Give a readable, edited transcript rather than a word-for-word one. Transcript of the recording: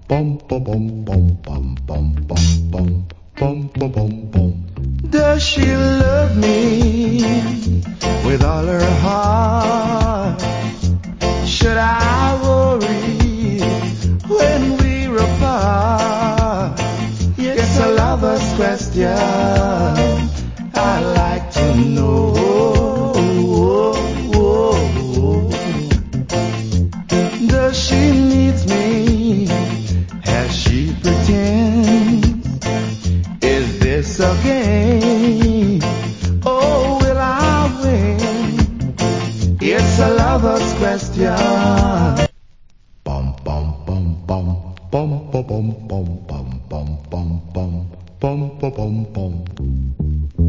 Bum ba bum bum bum bum bum bum bum ba bum bum. Does she love me with all her heart? Should I worry when we're apart? It's a lover's question I like to know. Does she need me as she pretends? Is this a game? Oh, will I win? It's a lover's question. Bum bum bum bum bum bum bum bum bum bum bum bum bum bum bum.